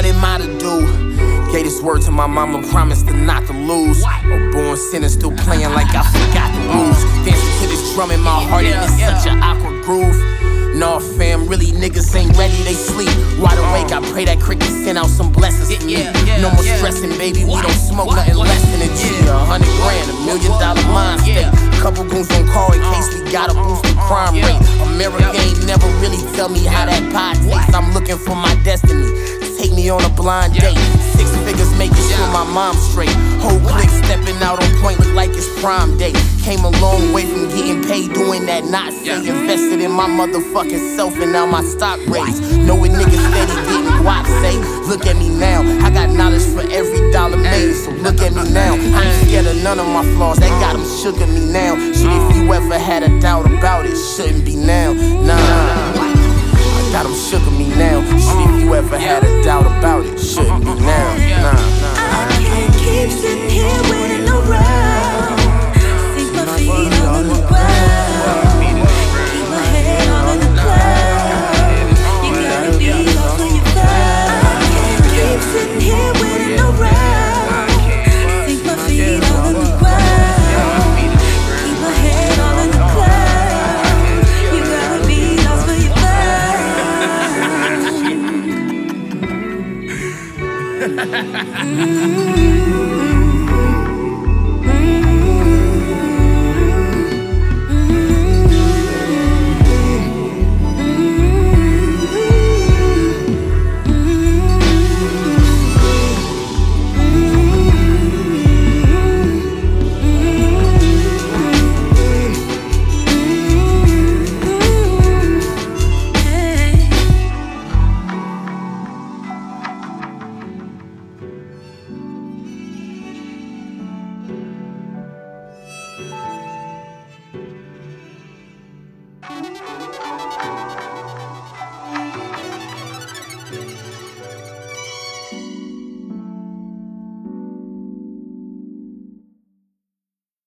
am I to do? Gave this word to my mama, promised to not to lose. A born sinner still playing like I forgot the rules. Dancing to this drum in my heart and it's such an awkward groove. Nah, fam, really niggas ain't ready, they sleep. Wide awake, I pray that cricket send out some blessings to me. No more stressing, baby, we don't smoke nothing less than a G. $100 grand, $1 million mind state. Couple goons on call in case we got a boost in crime rate. America ain't never really tell me how that pie tastes. I'm looking for my destiny. Take me on a blind date. 6 figures making sure my mom's straight. Whole clique stepping out on point, look like it's prime day. Came a long way from getting paid, doing that not say. Invested in my motherfucking self and now my stock raised. Know what niggas steady getting guap say. Look at me now, I got knowledge for every dollar made. So look at me now, I ain't scared of none of my flaws. They got them shook at me now. Shit, if you ever had a doubt about it, shouldn't be now. Nah. Got them shook at me now. Shit, if you ever had a doubt about it, shouldn't be now. Nah.